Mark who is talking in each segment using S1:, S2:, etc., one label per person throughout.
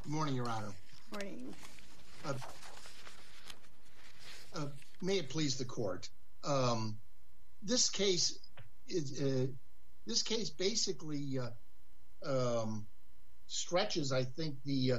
S1: Good morning, Your Honor.
S2: Morning.
S1: May it please the court. This case basically stretches, I think, the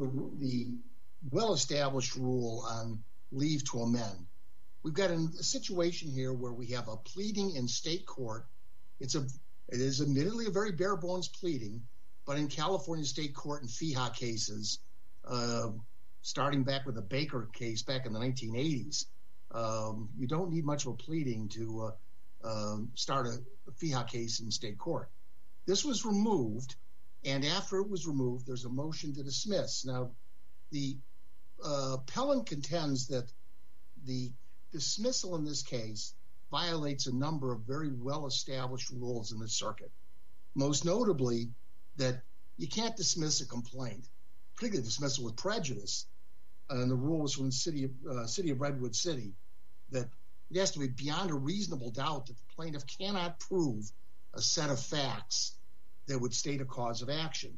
S1: well-established rule on leave to amend. We've got a situation here where we have a pleading in state court. It is admittedly a very bare bones pleading, but in California state court and FEHA cases, starting back with the Baker case back in the 1980s, you don't need much of a pleading to start a FEHA case in state court. This was removed, and after it was removed, there's a motion to dismiss. Now, the appellant contends that the dismissal in this case violates a number of very well-established rules in the circuit. Most notably, that you can't dismiss a complaint, particularly dismissal with prejudice, and the rules from the city of Redwood City, that it has to be beyond a reasonable doubt that the plaintiff cannot prove a set of facts that would state a cause of action.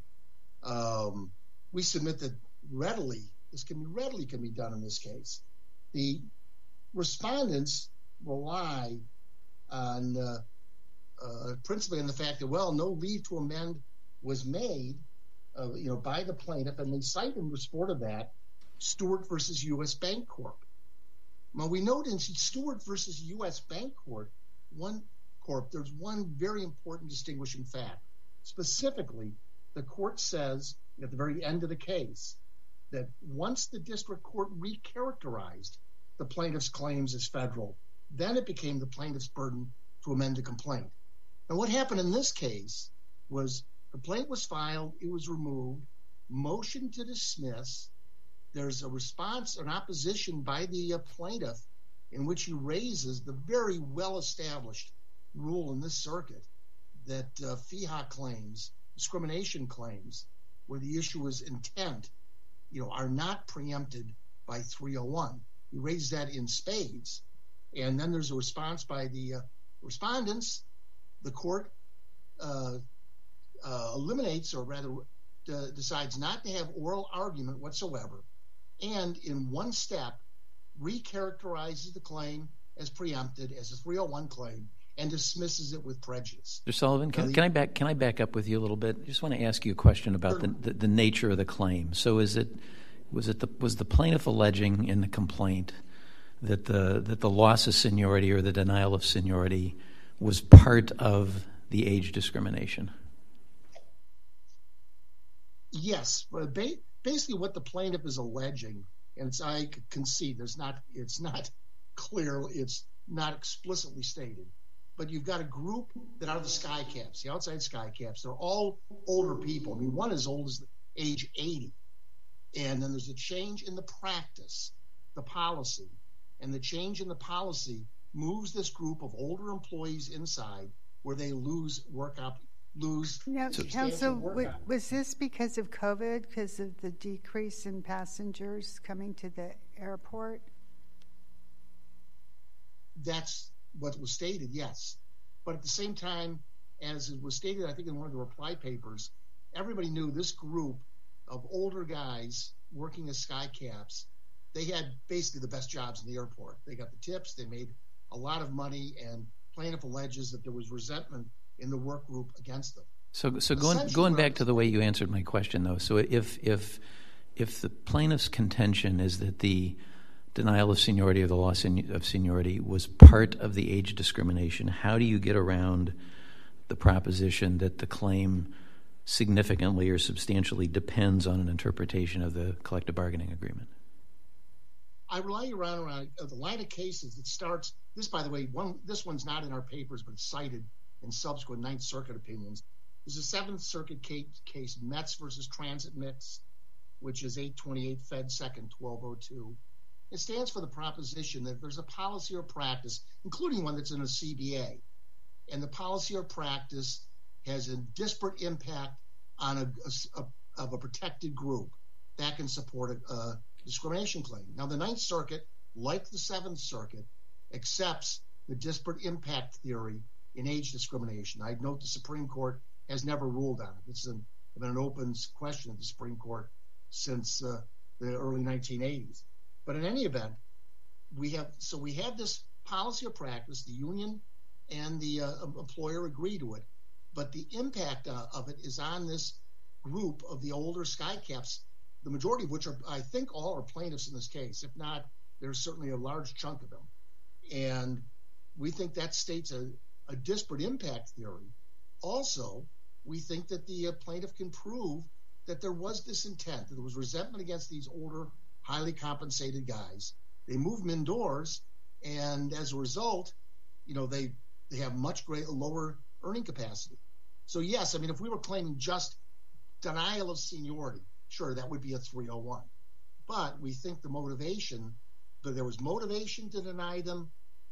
S1: We submit that this can be done in this case. The respondents rely on principally on the fact that, well, no leave to amend was made by the plaintiff, and they cite in support of that Stewart versus U.S. Bank Corp. Now, we note in Stewart versus U.S. Bank Corp, there's one very important distinguishing fact. Specifically, the court says at the very end of the case that once the district court recharacterized the plaintiff's claims as federal, then it became the plaintiff's burden to amend the complaint. And what happened in this case was the complaint was filed, it was removed, motion to dismiss. There's a response, an opposition by the plaintiff in which he raises the very well-established rule in this circuit that FEHA claims, discrimination claims, where the issue is intent, are not preempted by 301. He raised that in spades. And then there's a response by the respondents. The court eliminates, or rather decides not to have oral argument whatsoever, and in one step recharacterizes the claim as preempted as a 301 claim and dismisses it with prejudice.
S3: Mr. Sullivan, can I back up with you a little bit? I just want to ask you a question about the nature of the claim. So was the plaintiff alleging in the complaint that the loss of seniority or the denial of seniority was part of the age discrimination?
S1: Yes, but basically what the plaintiff is alleging, and I concede it's not clear, it's not explicitly stated, but you've got a group that are the sky caps, the outside sky caps. They're all older people. I mean, one as old as age 80. And then there's a change in the practice, the policy, and the change in the policy moves this group of older employees inside where they lose
S2: Counsel, was this because of COVID, because of the decrease in passengers coming to the airport?
S1: That's what was stated, yes. But at the same time, as it was stated, I think in one of the reply papers, everybody knew this group of older guys working as sky caps, they had basically the best jobs in the airport. They got the tips, they made a lot of money, and plaintiff alleges that there was resentment in the work group against them.
S3: So going back to the way you answered my question, though, so if the plaintiff's contention is that the denial of seniority or the loss of seniority was part of the age discrimination, how do you get around the proposition that the claim significantly or substantially depends on an interpretation of the collective bargaining agreement?
S1: I rely around the line of cases that starts, this, by the way, this one's not in our papers, but it's cited in subsequent Ninth Circuit opinions. There's a Seventh Circuit case, Metz versus Transit Mix, which is 828 Fed 2nd 1202. It stands for the proposition that there's a policy or practice, including one that's in a CBA, and the policy or practice has a disparate impact on a protected group that can support a discrimination claim. Now, the Ninth Circuit, like the Seventh Circuit, accepts the disparate impact theory in age discrimination. I'd note the Supreme Court has never ruled on it. It's been an open question of the Supreme Court since the early 1980s. But in any event, we have this policy or practice. The union and the employer agree to it, but the impact of it is on this group of the older skycaps, the majority of which are, I think, all are plaintiffs in this case. If not, there's certainly a large chunk of them. And we think that states a disparate impact theory. Also, we think that the plaintiff can prove that there was this intent, that there was resentment against these older, highly compensated guys. They move them indoors, and as a result, they have much lower earning capacity. So yes, I mean, if we were claiming just denial of seniority, sure, that would be a 301. But we think the motivation, that there was motivation to deny them,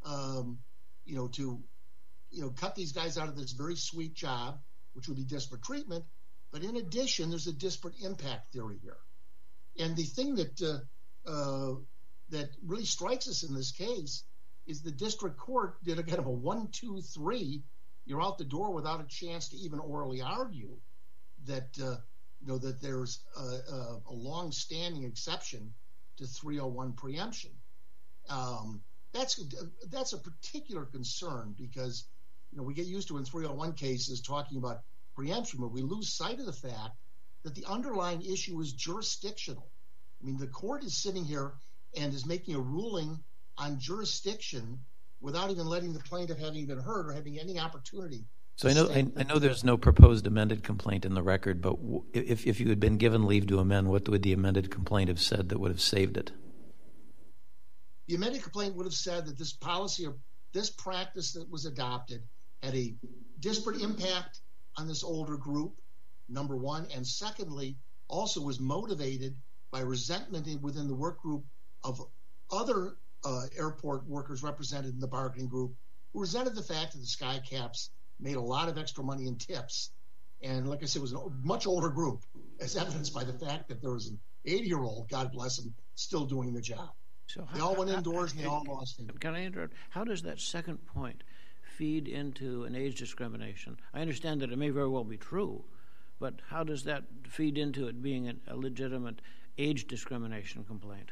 S1: to cut these guys out of this very sweet job, which would be disparate treatment. But in addition, there's a disparate impact theory here. And the thing that really strikes us in this case is the district court did a kind of a 1, 2, 3. You're out the door without a chance to even orally argue that that there's a long-standing exception to 301 preemption. That's a particular concern because we get used to in 301 cases talking about preemption, but we lose sight of the fact that the underlying issue is jurisdictional. I mean, the court is sitting here and is making a ruling on jurisdiction without even letting the plaintiff having been heard or having any opportunity.
S3: So I know there's no proposed amended complaint in the record, but if you had been given leave to amend, what would the amended complaint have said that would have saved it?
S1: The amended complaint would have said that this policy or this practice that was adopted had a disparate impact on this older group, number one, and secondly, also was motivated by resentment within the work group of other airport workers represented in the bargaining group who resented the fact that the skycaps made a lot of extra money in tips. And like I said, it was a much older group, as evidenced by the fact that there was an 80-year-old, God bless him, still doing the job.
S4: So
S1: they all went indoors and they all lost it.
S4: Can I interrupt? How does that second point feed into an age discrimination? I understand that it may very well be true, but how does that feed into it being a legitimate age discrimination complaint?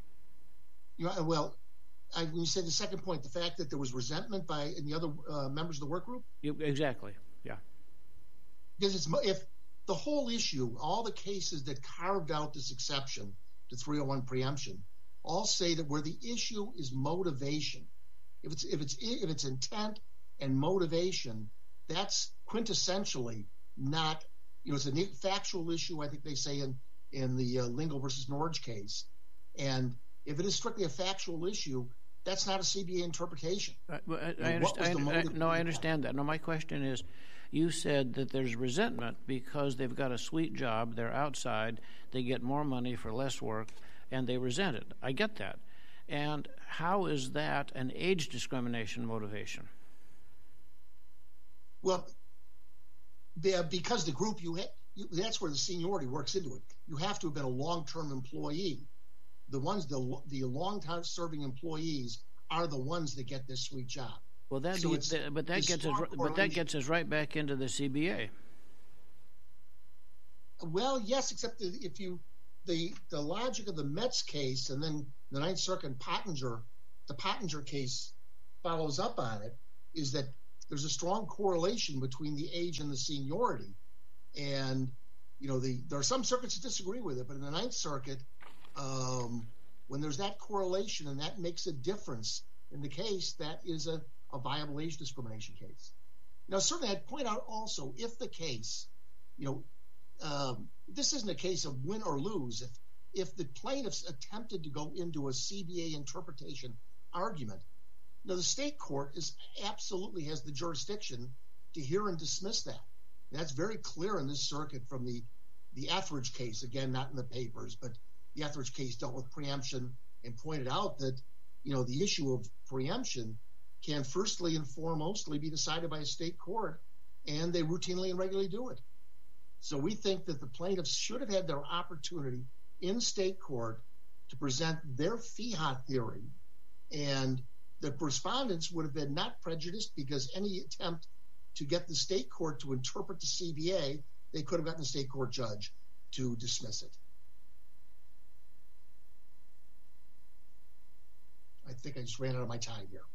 S1: Well, when you say the second point, the fact that there was resentment by the other members of the work group?
S4: Exactly, yeah.
S1: Because if the whole issue, all the cases that carved out this exception to 301 preemption, all say that where the issue is motivation, if it's intent and motivation, that's quintessentially not, it's a factual issue. I think they say in the Lingle versus Norge case, and if it is strictly a factual issue, that's not a CBA interpretation.
S4: I understand that. No, my question is, you said that there's resentment because they've got a sweet job, they're outside, they get more money for less work, and they resent it. I get that. And how is that an age discrimination motivation?
S1: Well, because the group that's where the seniority works into it. You have to have been a long-term employee. The long-time serving employees are the ones that get this sweet job.
S4: Well, that gets us right back into the CBA.
S1: Well, yes, except if the logic of the Metz case and then the Ninth Circuit the Pottinger case follows up on it, is that there's a strong correlation between the age and the seniority. And, there are some circuits that disagree with it, but in the Ninth Circuit, when there's that correlation and that makes a difference in the case, that is a viable age discrimination case. Now, certainly I'd point out also, if the case, this isn't a case of win or lose. If the plaintiffs attempted to go into a CBA interpretation argument, the state court absolutely has the jurisdiction to hear and dismiss that. And that's very clear in this circuit from the Etheridge case, again, not in the papers, but the Etheridge case dealt with preemption and pointed out that, the issue of preemption can firstly and foremostly be decided by a state court, and they routinely and regularly do it. So we think that the plaintiffs should have had their opportunity in state court to present their FEHA theory, and the respondents would have been not prejudiced because any attempt to get the state court to interpret the CBA, they could have gotten the state court judge to dismiss it. I think I just ran out of my time here.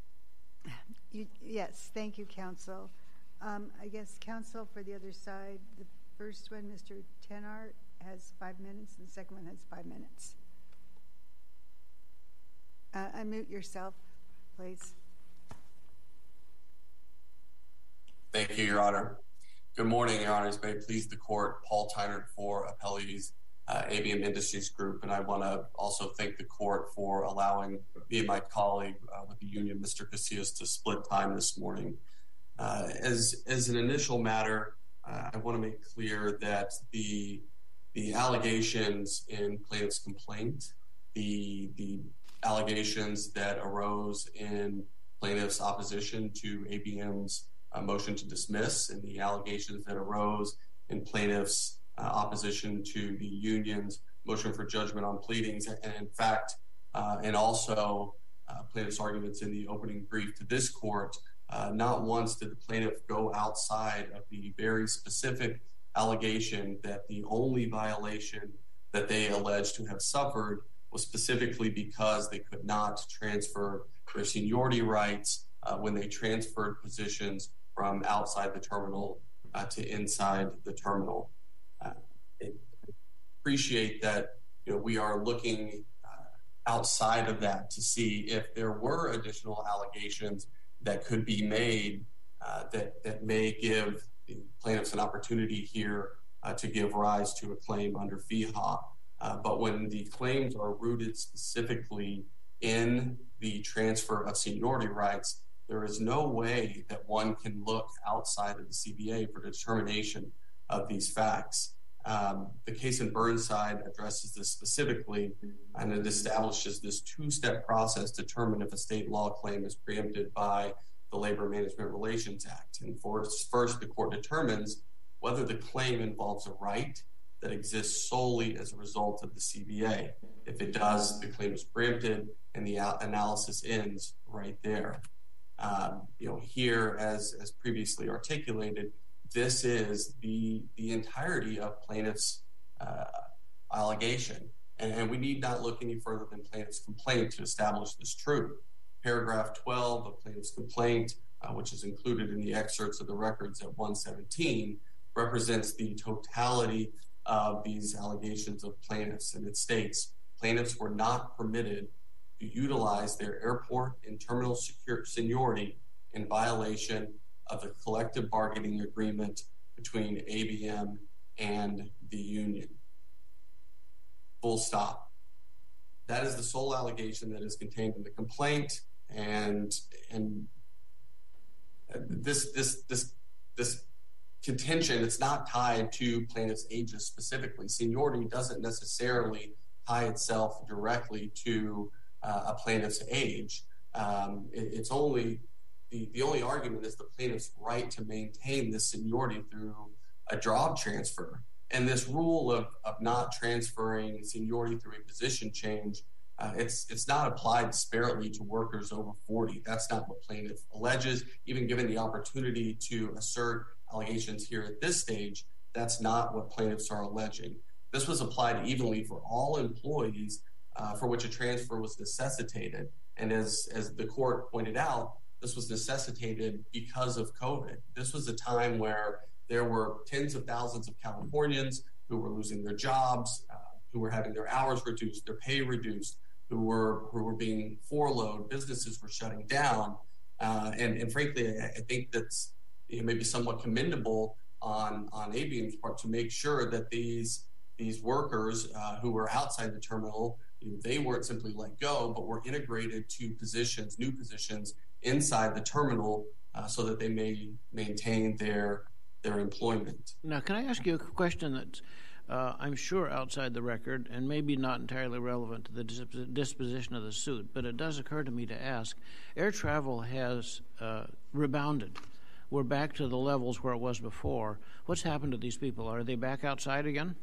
S2: Yes, thank you, counsel. I guess counsel for the other side, the first one, Mr. Tenart, has 5 minutes, and the second one has 5 minutes. Unmute yourself, please.
S5: Thank you, Your Honor. Good morning, Your Honors. May it please the court, Paul Tenart for Appellees ABM Industries Group, and I want to also thank the court for allowing me and my colleague with the union, Mr. Casillas, to split time this morning. As an initial matter, I want to make clear that the allegations in plaintiff's complaint, the allegations that arose in plaintiff's opposition to ABM's motion to dismiss, and the allegations that arose in plaintiff's opposition to the union's motion for judgment on pleadings, and in fact, and also plaintiff's arguments in the opening brief to this court, not once did the plaintiff go outside of the very specific allegation that the only violation that they alleged to have suffered was specifically because they could not transfer their seniority rights when they transferred positions from outside the terminal to inside the terminal. I appreciate that we are looking outside of that to see if there were additional allegations that could be made that may give the plaintiffs an opportunity here to give rise to a claim under FEHA. But when the claims are rooted specifically in the transfer of seniority rights, there is no way that one can look outside of the CBA for determination of these facts. The case in Burnside addresses this specifically, and it establishes this two-step process to determine if a state law claim is preempted by the Labor Management Relations Act. And first, the court determines whether the claim involves a right that exists solely as a result of the CBA. If it does, the claim is preempted, and the analysis ends right there. Here, as previously articulated, this is the entirety of plaintiff's allegation, and we need not look any further than plaintiff's complaint to establish this truth. Paragraph 12 of plaintiff's complaint, which is included in the excerpts of the records at 117, represents the totality of these allegations of plaintiffs, and it states plaintiffs were not permitted to utilize their airport and terminal seniority in violation of the collective bargaining agreement between ABM and the union. Full stop. That is the sole allegation that is contained in the complaint, and this contention, it's not tied to plaintiff's ages specifically. Seniority doesn't necessarily tie itself directly to a plaintiff's age. It's only the only argument is the plaintiff's right to maintain this seniority through a job transfer. And this rule of not transferring seniority through a position change, it's not applied disparately to workers over 40. That's not what plaintiff alleges. Even given the opportunity to assert allegations here at this stage, that's not what plaintiffs are alleging. This was applied evenly for all employees for which a transfer was necessitated. And as the court pointed out, this was necessitated because of COVID. This was a time where there were tens of thousands of Californians who were losing their jobs, who were having their hours reduced, their pay reduced, who were being furloughed, businesses were shutting down. And frankly, I think that's maybe somewhat commendable on ABM's part to make sure that these workers who were outside the terminal, they weren't simply let go, but were integrated to positions, new positions inside the terminal so that they may maintain their employment.
S4: Now, can I ask you a question that's, I'm sure, outside the record and maybe not entirely relevant to the disposition of the suit, but it does occur to me to ask. Air travel has rebounded. We're back to the levels where it was before. What's happened to these people? Are they back outside again?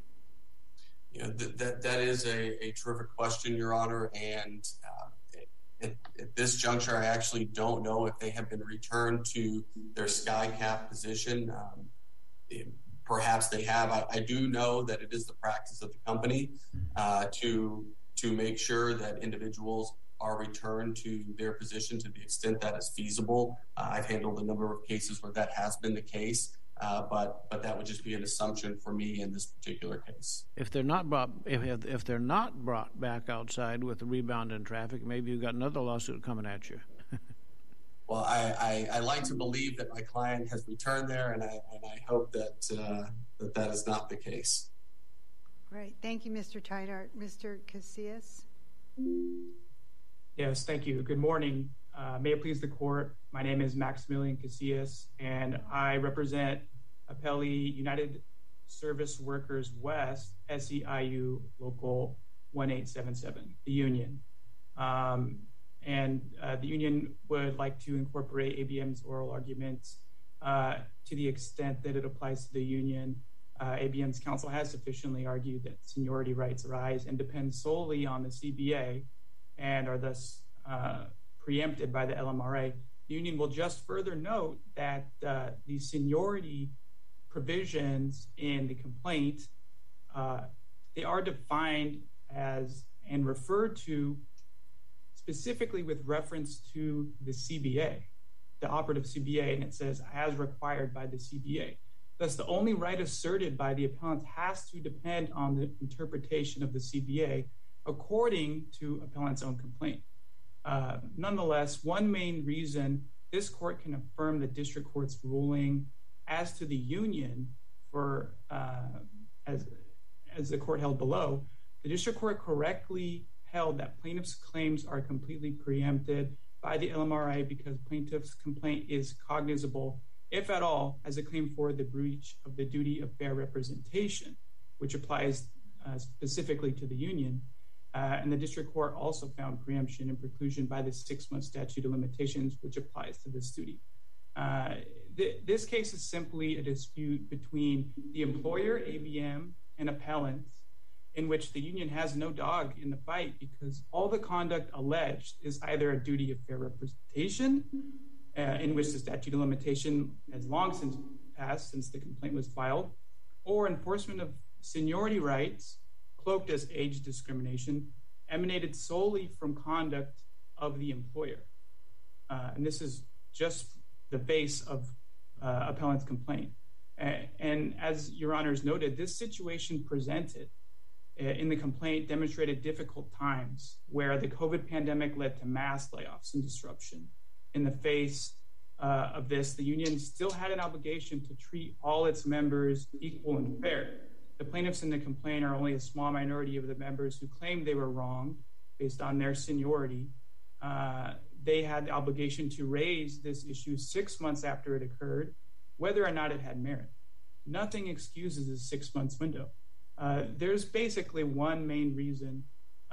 S5: That is a terrific question, Your Honor, and at this juncture, I actually don't know if they have been returned to their SkyCap position. Perhaps they have. I do know that it is the practice of the company to make sure that individuals are returned to their position to the extent that is feasible. I've handled a number of cases where that has been the case, but that would just be an assumption for me in this particular case.
S4: If they're not brought back outside with the rebound in traffic, maybe you've got another lawsuit coming at you.
S5: Well, I like to believe that my client has returned there, and I hope that that is not the case.
S2: Right. Thank you, Mr. Tynart. Mr. Casillas?
S6: Yes, thank you. Good morning. May it please the court, my name is Maximilian Casillas, and I represent Appellee United Service Workers West, SEIU Local 1877, the union. And the union would like to incorporate ABM's oral arguments to the extent that it applies to the union. ABM's counsel has sufficiently argued that seniority rights arise and depend solely on the CBA and are thus preempted by the LMRA. The union will just further note that the seniority provisions in the complaint, they are defined as and referred to specifically with reference to the CBA, the operative CBA, and it says as required by the CBA. Thus, the only right asserted by the appellant has to depend on the interpretation of the CBA according to appellant's own complaint. Nonetheless, one main reason this court can affirm the district court's ruling as to the union for, as the court held below, the district court correctly held that plaintiff's claims are completely preempted by the LMRA because plaintiff's complaint is cognizable, if at all, as a claim for the breach of the duty of fair representation, which applies specifically to the union. And the district court also found preemption and preclusion by the 6-month statute of limitations, which applies to this duty. This case is simply a dispute between the employer, ABM, and appellants, in which the union has no dog in the fight because all the conduct alleged is either a duty of fair representation, in which the statute of limitation has long since passed since the complaint was filed, or enforcement of seniority rights, cloaked as age discrimination, emanated solely from conduct of the employer. And this is just the base of appellant's complaint. And as Your Honors noted, this situation presented in the complaint demonstrated difficult times where the COVID pandemic led to mass layoffs and disruption. In the face of this, the union still had an obligation to treat all its members equal and fair. The plaintiffs in the complaint are only a small minority of the members who claimed they were wrong based on their seniority. They had the obligation to raise this issue 6 months after it occurred, whether or not it had merit. Nothing excuses a 6 months window. There's basically one main reason,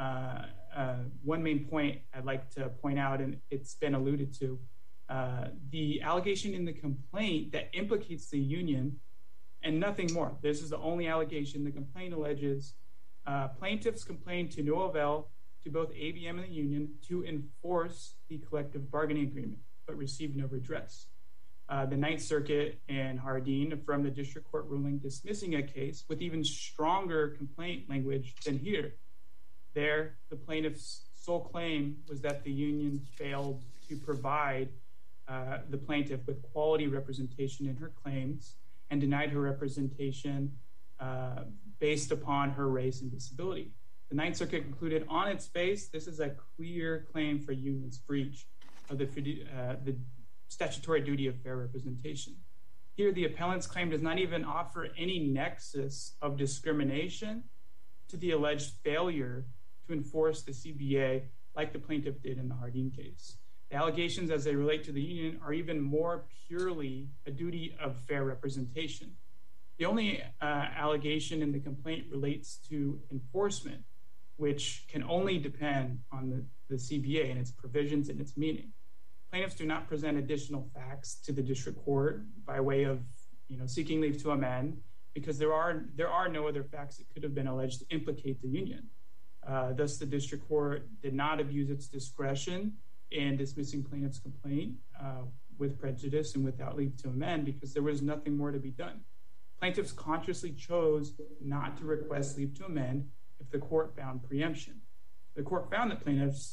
S6: one main point I'd like to point out, and it's been alluded to. The allegation in the complaint that implicates the union and nothing more. This is the only allegation. The complaint alleges plaintiffs complained to no avail to both ABM and the union to enforce the collective bargaining agreement, but received no redress. The Ninth Circuit and Hardeen affirmed the district court ruling dismissing a case with even stronger complaint language than here. There, the plaintiff's sole claim was that the union failed to provide the plaintiff with quality representation in her claims and denied her representation based upon her race and disability. The Ninth Circuit concluded on its face, this is a clear claim for union's breach of the statutory duty of fair representation. Here, the appellant's claim does not even offer any nexus of discrimination to the alleged failure to enforce the CBA like the plaintiff did in the Hardeen case. The allegations as they relate to the union are even more purely a duty of fair representation. The only allegation in the complaint relates to enforcement, which can only depend on the CBA and its provisions and its meaning. Plaintiffs do not present additional facts to the district court by way of seeking leave to amend because there are no other facts that could have been alleged to implicate the union. Thus, the district court did not abuse its discretion in dismissing plaintiff's complaint with prejudice and without leave to amend because there was nothing more to be done. Plaintiffs consciously chose not to request leave to amend if the court found preemption. The court found that plaintiffs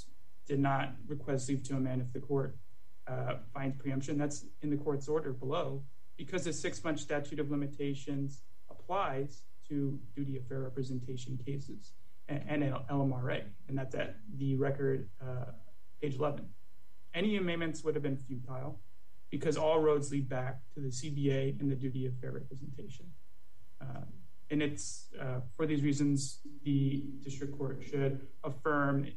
S6: did not request leave to amend if the court finds preemption. That's in the court's order below, because the 6-month statute of limitations applies to duty of fair representation cases and LMRA, and that's at the record, page 11. Any amendments would have been futile because all roads lead back to the CBA and the duty of fair representation. And it's for these reasons, the district court should affirm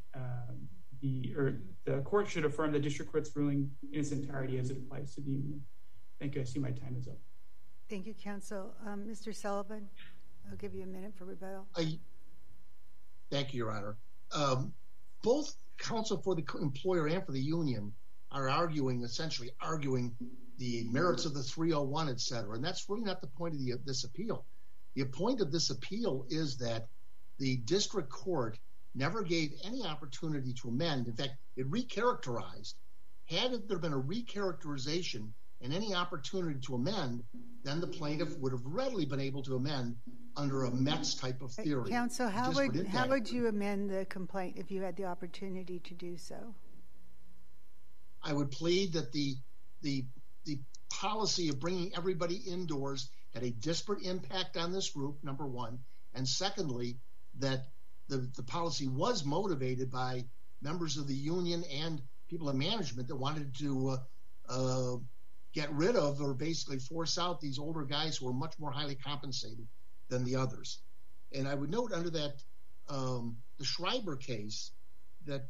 S6: the court should affirm the district court's ruling in its entirety as it applies to the union. Thank you. I see my time is up.
S2: Thank you, counsel. Mr. Sullivan, I'll give you a minute for rebuttal.
S1: Thank you, Your Honor. Both counsel for the employer and for the union are essentially arguing the merits of the 301, et cetera. And that's really not the point of this appeal. The point of this appeal is that the district court never gave any opportunity to amend. In fact, it recharacterized. Had there been a recharacterization and any opportunity to amend, then the plaintiff would have readily been able to amend under a Metz type of theory.
S2: Counsel, how would you amend the complaint if you had the opportunity to do so?
S1: I would plead that the policy of bringing everybody indoors had a disparate impact on this group, number one, and secondly, that the policy was motivated by members of the union and people in management that wanted to get rid of or basically force out these older guys who were much more highly compensated than the others. And I would note under that the Schreiber case that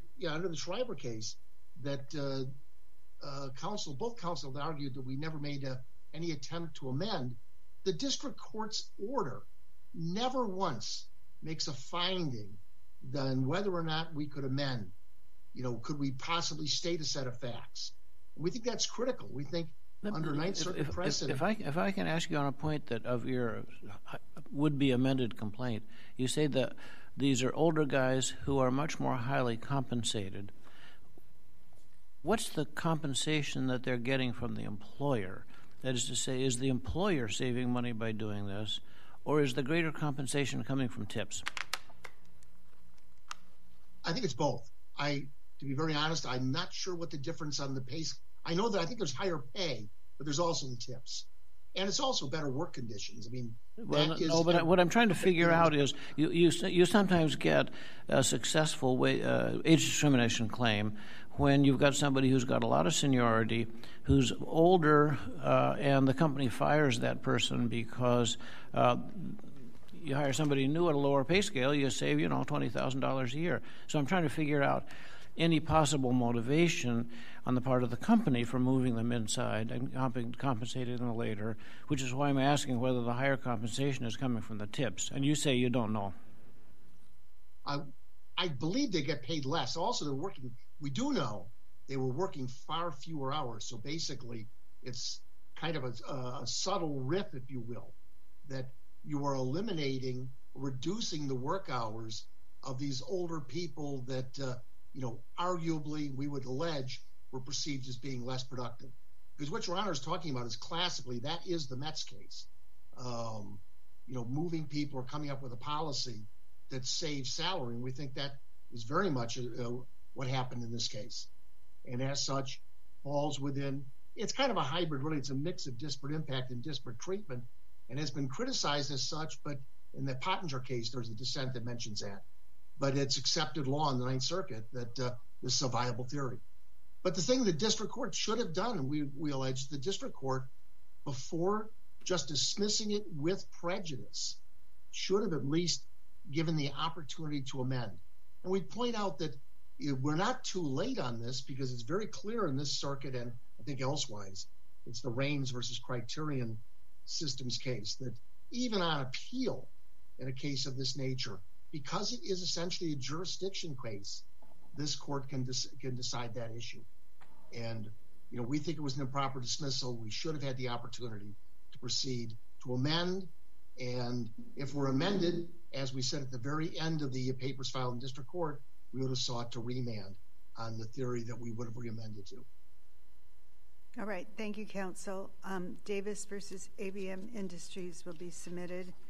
S1: both counsel argued that we never made any attempt to amend. The district court's order never once makes a finding on whether or not we could amend. Could we possibly state a set of facts? We think that's critical. We think under Ninth Circuit precedent.
S4: If I can ask you on a point that of your would-be amended complaint, you say that these are older guys who are much more highly compensated. What's the compensation that they're getting from the employer? That is to say, is the employer saving money by doing this, or is the greater compensation coming from tips?
S1: I think it's both. To be very honest, I'm not sure what the difference on the pay. I know that I think there's higher pay, but there's also the tips. And it's also better work conditions.
S4: But what I'm trying to figure out is you sometimes get a successful age discrimination claim when you've got somebody who's got a lot of seniority, who's older, and the company fires that person because you hire somebody new at a lower pay scale, you save, $20,000 a year. So I'm trying to figure out any possible motivation on the part of the company for moving them inside and compensating them later, which is why I'm asking whether the higher compensation is coming from the tips. And you say you don't know.
S1: I believe they get paid less. Also, they're working. We do know they were working far fewer hours. So basically, it's kind of a subtle riff, if you will, that you are reducing the work hours of these older people that, arguably we would allege were perceived as being less productive. Because what Your Honor is talking about is classically, that is the Metz case. Moving people or coming up with a policy that saves salary. And we think that is very much what happened in this case. And as such, falls within, it's kind of a hybrid, really. It's a mix of disparate impact and disparate treatment, and has been criticized as such. But in the Pottinger case, there's a dissent that mentions that. But it's accepted law in the Ninth Circuit that this is a viable theory. But the thing the district court should have done, and we allege the district court, before just dismissing it with prejudice, should have at least given the opportunity to amend. And we point out that we're not too late on this, because it's very clear in this circuit, and I think elsewise, it's the Raines versus Criterion Systems case, that even on appeal in a case of this nature, because it is essentially a jurisdiction case, this court can decide that issue. And we think it was an improper dismissal. We should have had the opportunity to proceed to amend. And if we're amended, as we said at the very end of the papers filed in district court, we would have sought to remand on the theory that we would have re-amended to.
S2: All right. Thank you, counsel. Davis versus ABM Industries will be submitted.